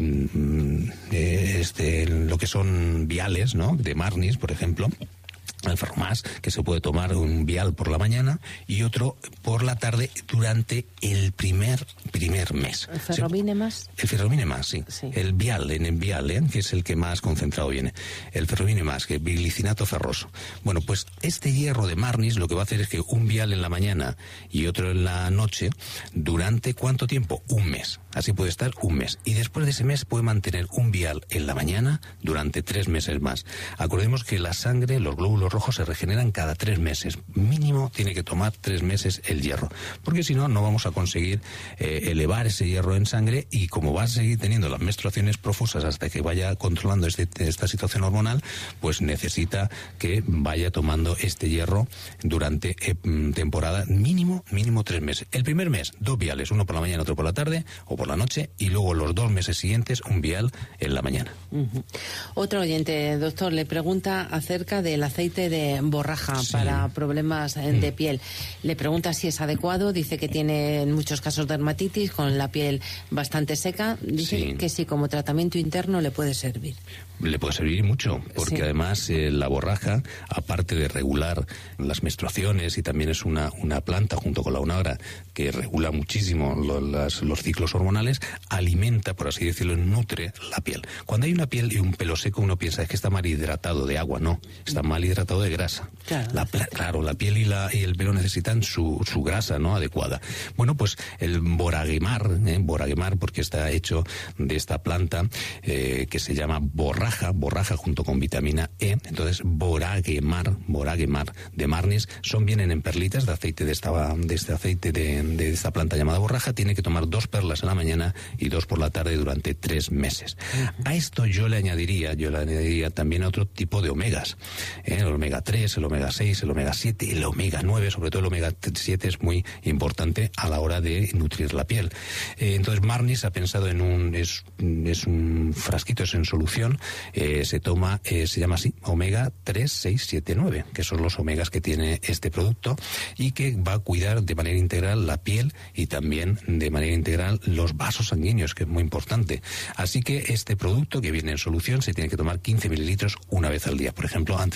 este lo que son viales, ¿no? De Marnis, por ejemplo. El Ferromás, que se puede tomar un vial por la mañana y otro por la tarde durante el primer primer mes. ¿El Ferromine más? El Ferromine más, sí. sí. El vial, en el vial, ¿eh? que es el que más concentrado viene. El Ferromine más, que es biglicinato ferroso. Bueno, pues este hierro de Marnis lo que va a hacer es que un vial en la mañana y otro en la noche, durante ¿cuánto tiempo? Un mes. Así puede estar un mes. Y después de ese mes puede mantener un vial en la mañana durante tres meses más. Acordemos que la sangre, los glóbulos rojos se regeneran cada tres meses. Mínimo tiene que tomar tres meses el hierro. Porque si no, no vamos a conseguir eh, elevar ese hierro en sangre, y como va a seguir teniendo las menstruaciones profusas hasta que vaya controlando este, esta situación hormonal, pues necesita que vaya tomando este hierro durante eh, temporada mínimo, mínimo tres meses. El primer mes, dos viales, uno por la mañana, otro por la tarde o por la noche, y luego los dos meses siguientes, un vial en la mañana. Uh-huh. Otro oyente, doctor, le pregunta acerca del aceite de borraja sí. para problemas mm. de piel. Le pregunta si es adecuado, dice que tiene en muchos casos dermatitis con la piel bastante seca, dice sí. que sí, como tratamiento interno le puede servir. Le puede servir mucho, porque sí. además eh, la borraja, aparte de regular las menstruaciones, y también es una, una planta junto con la onagra que regula muchísimo lo, las, los ciclos hormonales, alimenta, por así decirlo, nutre la piel. Cuando hay una piel y un pelo seco, uno piensa es que está mal hidratado de agua, no, está mal hidratado de grasa. Claro, la, claro, la piel y, la, y el pelo necesitan su, su grasa, ¿no?, adecuada. Bueno, pues el boraguemar, ¿eh? boraguemar porque está hecho de esta planta eh, que se llama borraja, borraja junto con vitamina E. Entonces, boraguemar, boraguemar de Marnis, son vienen en perlitas de aceite de esta, de este aceite de, de esta planta llamada borraja. Tiene que tomar dos perlas en la mañana y dos por la tarde durante tres meses. Uh-huh. A esto yo le añadiría, yo le añadiría también otro tipo de omegas. ¿eh? El omega tres, el omega seis, el omega siete, el omega nueve, sobre todo el omega siete es muy importante a la hora de nutrir la piel. Eh, entonces, Marnis ha pensado en un, es, es un frasquito, es en solución. Eh, se toma, eh, se llama así, omega tres, seis, siete, nueve, que son los omegas que tiene este producto, y que va a cuidar de manera integral la piel y también de manera integral los vasos sanguíneos, que es muy importante. Así que este producto, que viene en solución, se tiene que tomar quince mililitros una vez al día, por ejemplo, antes de la comida.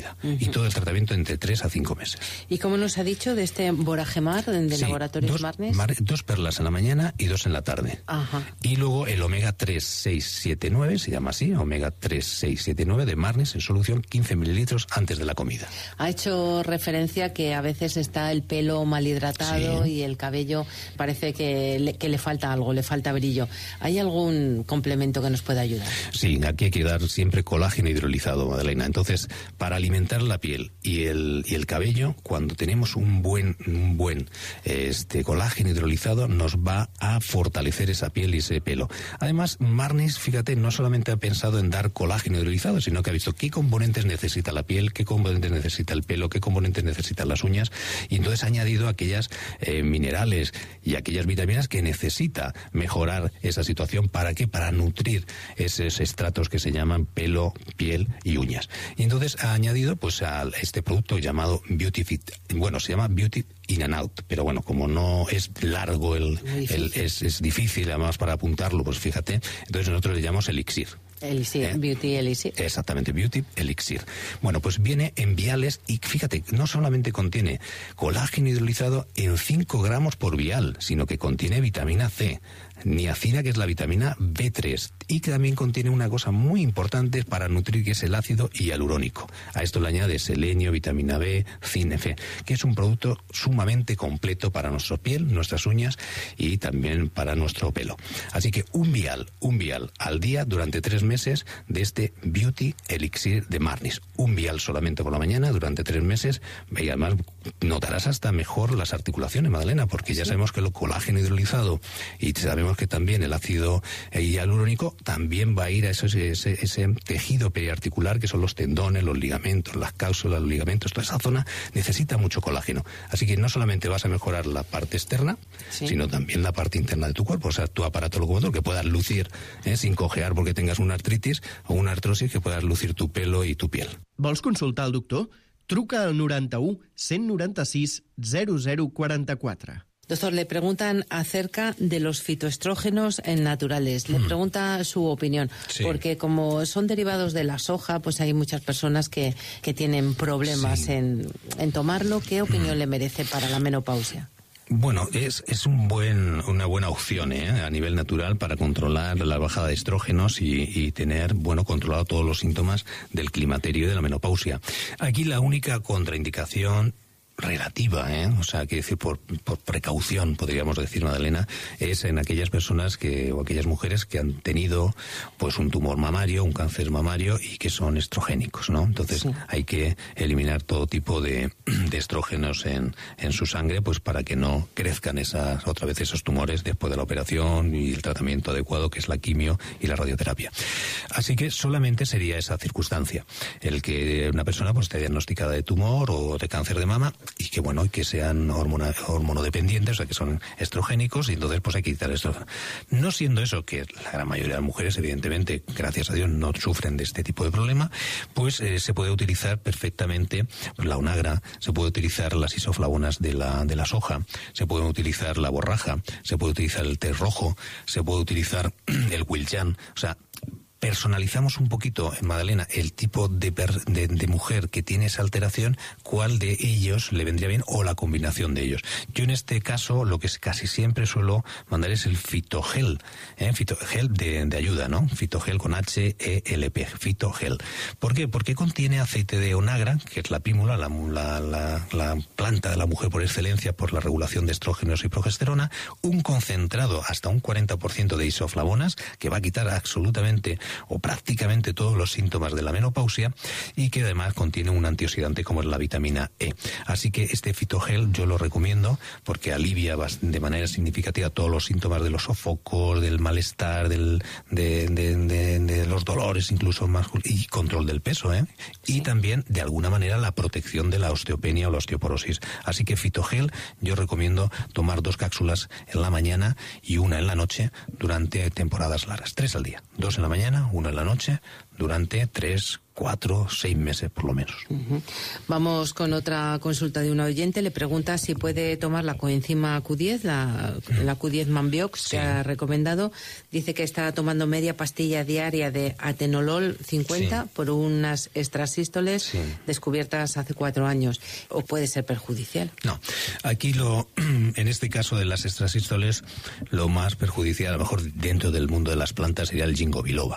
comida. Uh-huh. Y todo el tratamiento entre tres a cinco meses. ¿Y cómo nos ha dicho de este Boragemar de sí, Laboratorios dos, Marnis? Mar, dos perlas en la mañana y dos en la tarde. Ajá. Y luego el omega tres seis siete nueve, se llama así, omega tres seis siete nueve de Marnis en solución, quince mililitros antes de la comida. Ha hecho referencia que a veces está el pelo mal hidratado, sí, y el cabello parece que le, que le falta algo, le falta brillo. ¿Hay algún complemento que nos pueda ayudar? Sí, aquí hay que dar siempre colágeno hidrolizado, Madalena. Entonces, para alimentar la piel y el, y el cabello, cuando tenemos un buen, un buen este, colágeno hidrolizado, nos va a fortalecer esa piel y ese pelo. Además, Marnis, fíjate, no solamente ha pensado en dar colágeno hidrolizado, sino que ha visto qué componentes necesita la piel, qué componentes necesita el pelo, qué componentes necesitan las uñas, y entonces ha añadido aquellas eh, minerales y aquellas vitaminas que necesita mejorar esa situación. ¿Para qué? Para nutrir esos estratos que se llaman pelo, piel y uñas. Y entonces ha añadido pues a este producto llamado Beauty Fit. Bueno, se llama Beauty In and Out, pero bueno, como no es largo, el, el es, es difícil además para apuntarlo, pues fíjate, entonces nosotros le llamamos Elixir. Elixir, ¿Eh? Beauty Elixir. Exactamente, Beauty Elixir. Bueno, pues viene en viales y fíjate, no solamente contiene colágeno hidrolizado en cinco gramos por vial, sino que contiene vitamina C, niacina, que es la vitamina B tres, y que también contiene una cosa muy importante para nutrir, que es el ácido hialurónico. A esto le añade selenio, vitamina B, zinc, F, que es un producto sumamente completo para nuestra piel, nuestras uñas y también para nuestro pelo. Así que un vial, un vial al día durante tres meses de este Beauty Elixir de Marnis. Un vial solamente por la mañana durante tres meses, y además notarás hasta mejor las articulaciones, Madalena, porque ya sabemos que el colágeno hidrolizado y sabemos que también el ácido hialurónico también va a ir a ese, ese, ese tejido periarticular que son los tendones, los ligamentos, las cápsulas, los ligamentos, toda esa zona necesita mucho colágeno. Así que no solamente vas a mejorar la parte externa, sí, sino también la parte interna de tu cuerpo, o sea, tu aparato locomotor, que puedas lucir, ¿eh? sin cojear porque tengas una artritis o una artrosis, que puedas lucir tu pelo y tu piel. Vols consultar al doctor? Truca al noranta-u, cent noranta-sis, zero zero quaranta-quatre. Doctor, le preguntan acerca de los fitoestrógenos naturales. Le mm. pregunta su opinión, sí, porque como son derivados de la soja, pues hay muchas personas que, que tienen problemas sí. en, en tomarlo. ¿Qué opinión mm. le merece para la menopausia? Bueno, es, es un buen, una buena opción ¿eh? a nivel natural para controlar la bajada de estrógenos y, y tener, bueno, controlado todos los síntomas del climaterio y de la menopausia. Aquí la única contraindicación relativa, ¿eh? O sea, que decir, por, por precaución, podríamos decir, Madalena, es en aquellas personas que, o aquellas mujeres que han tenido, pues, un tumor mamario, un cáncer mamario y que son estrogénicos, ¿no? Entonces, sí, hay que eliminar todo tipo de, de estrógenos en, en su sangre, pues, para que no crezcan esas, otra vez esos tumores después de la operación y el tratamiento adecuado, que es la quimio y la radioterapia. Así que solamente sería esa circunstancia, el que una persona, pues, esté diagnosticada de tumor o de cáncer de mama, y que bueno, que sean hormona, hormonodependientes, o sea, que son estrogénicos, y entonces pues hay que quitar esto. No siendo eso, que la gran mayoría de las mujeres, evidentemente, gracias a Dios, no sufren de este tipo de problema, pues eh, se puede utilizar perfectamente la onagra, se puede utilizar las isoflavonas de la, de la soja, se puede utilizar la borraja, se puede utilizar el té rojo, se puede utilizar el william, o sea, personalizamos un poquito, Madalena, el tipo de, per, de, de mujer que tiene esa alteración, cuál de ellos le vendría bien o la combinación de ellos. Yo en este caso lo que casi siempre suelo mandar es el fitogel, ¿eh? Fitogel de, de ayuda, ¿no? Fitogel con H E L P, fitogel. ¿Por qué? Porque contiene aceite de onagra, que es la pímula, la, la, la, la planta de la mujer por excelencia por la regulación de estrógenos y progesterona, un concentrado hasta un cuarenta por ciento de isoflavonas, que va a quitar absolutamente o prácticamente todos los síntomas de la menopausia, y que además contiene un antioxidante como es la vitamina E. Así que este fitogel yo lo recomiendo porque alivia de manera significativa todos los síntomas de los sofocos, del malestar, del, de, de, de, de los dolores incluso más, y control del peso, ¿eh? Sí. Y también de alguna manera la protección de la osteopenia o la osteoporosis. Así que fitogel yo recomiendo tomar dos cápsulas en la mañana y una en la noche durante temporadas largas, tres al día, dos en la mañana, una en la noche, durante tres, cuatro, seis meses por lo menos. Uh-huh. Vamos con otra consulta de una oyente. Le pregunta si puede tomar la coenzima Q diez, la, la Q diez Mambiox, sí, que ha recomendado. Dice que está tomando media pastilla diaria de atenolol cincuenta, sí, por unas extrasístoles, sí, descubiertas hace cuatro años. ¿O puede ser perjudicial? No. Aquí, lo, en este caso de las extrasístoles, lo más perjudicial, a lo mejor dentro del mundo de las plantas, sería el ginkgo biloba.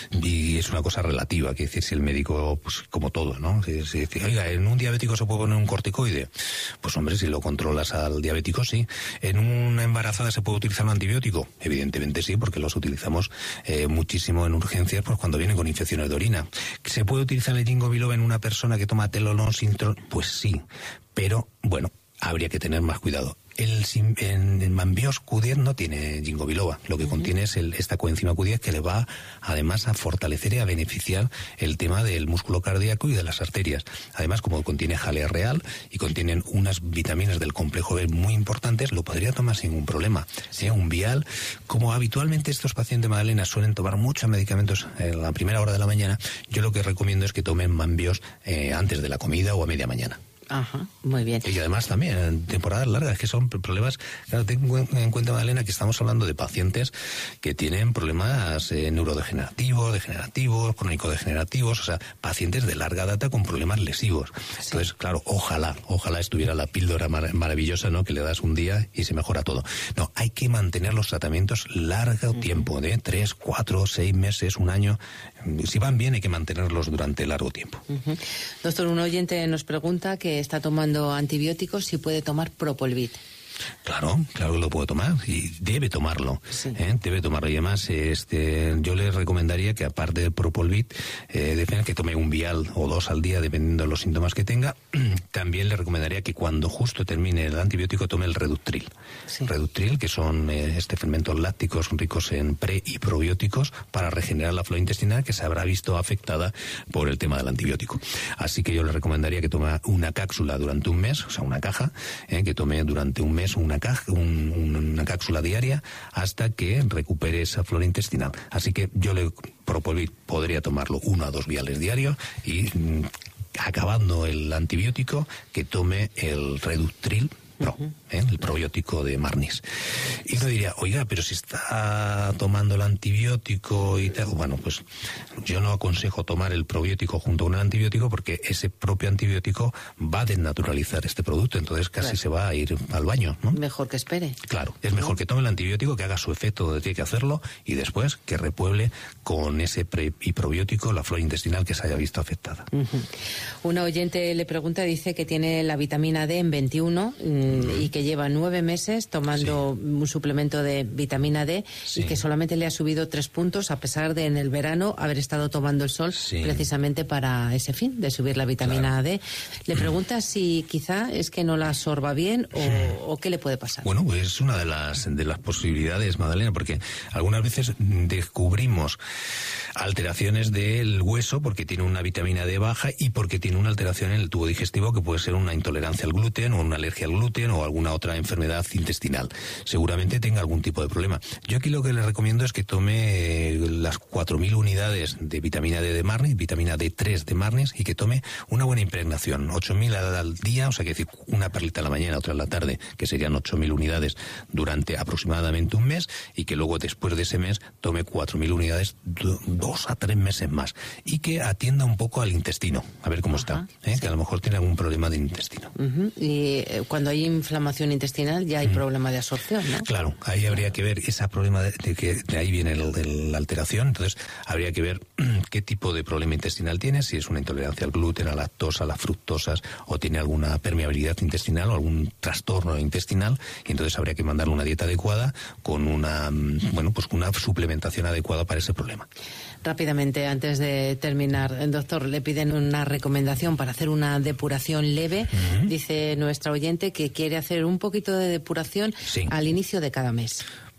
Y es una cosa relativa, que decir, si el médico, pues como todo, ¿no? Si, si dice, oiga, ¿en un diabético se puede poner un corticoide? Pues hombre, si lo controlas al diabético, sí. ¿En una embarazada se puede utilizar un antibiótico? Evidentemente sí, porque los utilizamos eh, muchísimo en urgencias, pues cuando vienen con infecciones de orina. ¿Se puede utilizar el ginkgo biloba en una persona que toma telolonsintron? Pues sí, pero bueno, habría que tener más cuidado. El, en, en Mambiox Q diez no tiene ginkgo biloba, lo que uh-huh. contiene es el, esta coenzima Q diez, que le va además a fortalecer y a beneficiar el tema del músculo cardíaco y de las arterias. Además, como contiene jalea real y contienen unas vitaminas del complejo B muy importantes, lo podría tomar sin ningún problema. Sea un vial, como habitualmente estos pacientes, Madalena, suelen tomar muchos medicamentos en la primera hora de la mañana, yo lo que recomiendo es que tomen Mambiox eh, antes de la comida o a media mañana. Ajá, muy bien. Y además también en temporadas largas, que son problemas, claro, tengo en cuenta, Madalena, que estamos hablando de pacientes que tienen problemas eh, neurodegenerativos, degenerativos, crónico-degenerativos, o sea, pacientes de larga data con problemas lesivos. Sí. Entonces, claro, ojalá, ojalá estuviera la píldora mar- maravillosa, ¿no?, que le das un día y se mejora todo. No, hay que mantener los tratamientos largo uh-huh. tiempo, de tres, cuatro, seis meses, un año. Si van bien, hay que mantenerlos durante largo tiempo. Uh-huh. Doctor, un oyente nos pregunta que está tomando antibióticos, si puede tomar Propolvit. Claro, claro que lo puede tomar y debe tomarlo, sí. ¿eh? Debe tomarlo. Y además, este, yo le recomendaría que aparte del Propolvit, eh, depende que tome un vial o dos al día, dependiendo de los síntomas que tenga. También le recomendaría que cuando justo termine el antibiótico tome el Reductril. Sí. Reductril, que son eh, este fermentos lácticos ricos en pre y probióticos para regenerar la flora intestinal, que se habrá visto afectada por el tema del antibiótico. Así que yo le recomendaría que tome una cápsula durante un mes, o sea, una caja, eh, que tome durante un mes una caja, un, una cápsula diaria hasta que recupere esa flora intestinal. Así que yo le Propolvit podría tomarlo uno a dos viales diarios y mm, acabando el antibiótico que tome el Reductril Pro, uh-huh. ¿eh? el probiótico de Marnis. Y uno diría, oiga, pero si está tomando el antibiótico y tal, bueno, pues yo no aconsejo tomar el probiótico junto con el antibiótico porque ese propio antibiótico va a desnaturalizar este producto, entonces casi claro. se va a ir al baño, ¿no? Mejor que espere. Claro, es mejor que tome el antibiótico, que haga su efecto donde tiene que hacerlo y después que repueble con ese pre y probiótico la flora intestinal que se haya visto afectada. Uh-huh. Una oyente le pregunta, dice que tiene la vitamina D en veintiuno y que lleva nueve meses tomando sí. un suplemento de vitamina D sí. y que solamente le ha subido tres puntos a pesar de en el verano haber estado tomando el sol sí. precisamente para ese fin, de subir la vitamina claro. D. Le pregunta si quizá es que no la absorba bien o, o qué le puede pasar. Bueno, pues es una de las, de las posibilidades, Madalena, porque algunas veces descubrimos alteraciones del hueso porque tiene una vitamina D baja y porque tiene una alteración en el tubo digestivo que puede ser una intolerancia al gluten o una alergia al gluten o alguna otra enfermedad intestinal. Seguramente tenga algún tipo de problema. Yo aquí lo que le recomiendo es que tome eh, las cuatro mil unidades de vitamina D de Marnis, vitamina D tres de Marnis, y que tome una buena impregnación, ocho mil al día, o sea, que decir, una perlita a la mañana, otra a la tarde, que serían ocho mil unidades durante aproximadamente un mes, y que luego después de ese mes tome cuatro mil unidades do, dos a tres meses más, y que atienda un poco al intestino, a ver cómo Ajá, está, ¿eh? sí. que a lo mejor tiene algún problema de intestino. Uh-huh. Y eh, cuando hay inflamación intestinal ya hay mm. problema de absorción, ¿no? Claro, ahí habría que ver ese problema de, de que de ahí viene el, de la alteración, entonces habría que ver qué tipo de problema intestinal tiene, si es una intolerancia al gluten, a la lactosa, a las fructosas, o tiene alguna permeabilidad intestinal o algún trastorno intestinal, y entonces habría que mandarle una dieta adecuada con una, bueno, pues una suplementación adecuada para ese problema. Rápidamente, antes de terminar, doctor, le piden una recomendación para hacer una depuración leve. Uh-huh. Dice nuestra oyente que quiere hacer un poquito de depuración sí. al inicio de cada mes.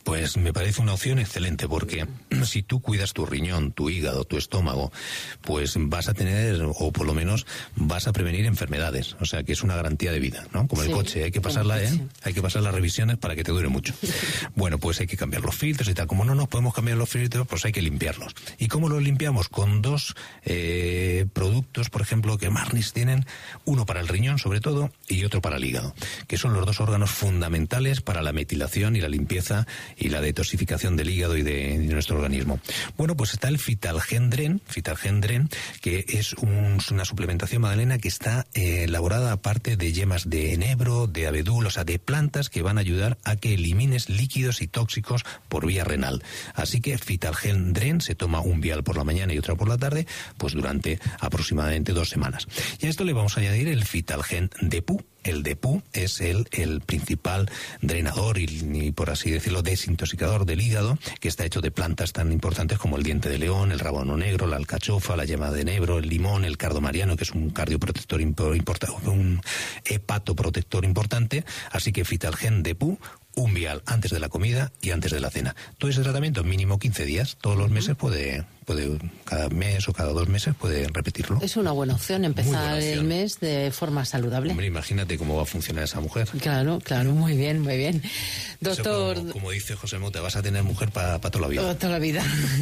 Pues me parece una opción excelente, porque si tú cuidas tu riñón, tu hígado, tu estómago, pues vas a tener, o por lo menos vas a prevenir enfermedades. O sea, que es una garantía de vida, ¿no? Como sí, el coche, hay que pasarla, ¿eh? Hay que pasar las revisiones para que te dure mucho. Bueno, pues hay que cambiar los filtros y tal. Como no nos podemos cambiar los filtros, pues hay que limpiarlos. ¿Y cómo los limpiamos? Con dos eh, productos, por ejemplo, que Marnis tienen, uno para el riñón sobre todo y otro para el hígado, que son los dos órganos fundamentales para la metilación y la limpieza y la detoxificación del hígado y de, de nuestro organismo. Bueno, pues está el Fitalgendren, Fitalgendren, que es un, una suplementación, Madalena, que está eh, elaborada a parte de yemas de enebro, de abedul, o sea, de plantas que van a ayudar a que elimines líquidos y tóxicos por vía renal. Así que Fitalgendren se toma un vial por la mañana y otra por la tarde, pues durante aproximadamente dos semanas. Y a esto le vamos a añadir el Fitalgen Depur. El Depur es el, el principal drenador y, y, por así decirlo, desintoxicador del hígado, que está hecho de plantas tan importantes como el diente de león, el rábano negro, la alcachofa, la yema de enebro, el limón, el cardo mariano, que es un cardioprotector importante, un hepatoprotector importante. Así que Fitalgen Depur, un vial antes de la comida y antes de la cena. Todo ese tratamiento mínimo quince días, todos los meses puede, puede cada mes o cada dos meses puede repetirlo. Es una buena opción empezar buena opción. El mes de forma saludable. Hombre, imagínate cómo va a funcionar esa mujer. Claro, claro, muy bien, muy bien. Doctor... Como, como dice José Mota, vas a tener mujer para pa toda la vida. Toda la vida.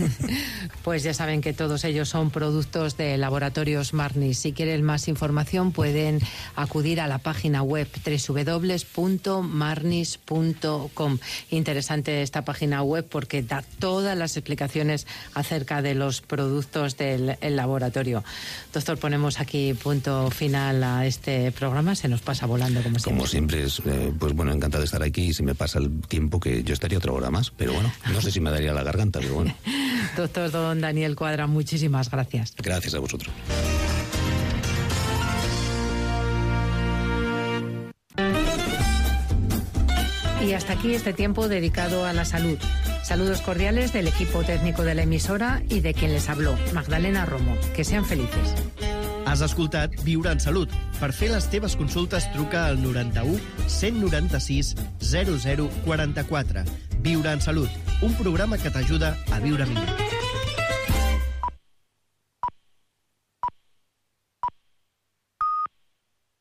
Pues ya saben que todos ellos son productos de Laboratorios Marnis. Si quieren más información pueden acudir a la página web doble u doble u doble u punto marnis punto com. Interesante esta página web porque da todas las explicaciones acerca de los productos del el laboratorio. Doctor, ponemos aquí punto final a este programa. Se nos pasa volando como siempre. Como siempre, es, eh, pues bueno, encantado de estar aquí y se me pasa el tiempo que yo estaría otra hora más, pero bueno, no sé si me daría la garganta, pero bueno. Doctor don Daniel Cuadra, muchísimas gracias. Gracias a vosotros. Y hasta aquí este tiempo dedicado a la salud. Saludos cordiales del equipo técnico de la emisora y de quien les habló, Magdalena Romo. Que sean felices. Has escoltat Viure en Salut. Per fer les teves consultes truca al noranta-u cent noranta-sis zero zero quaranta-quatre. Viure en Salut, un programa que t'ajuda a viure millor.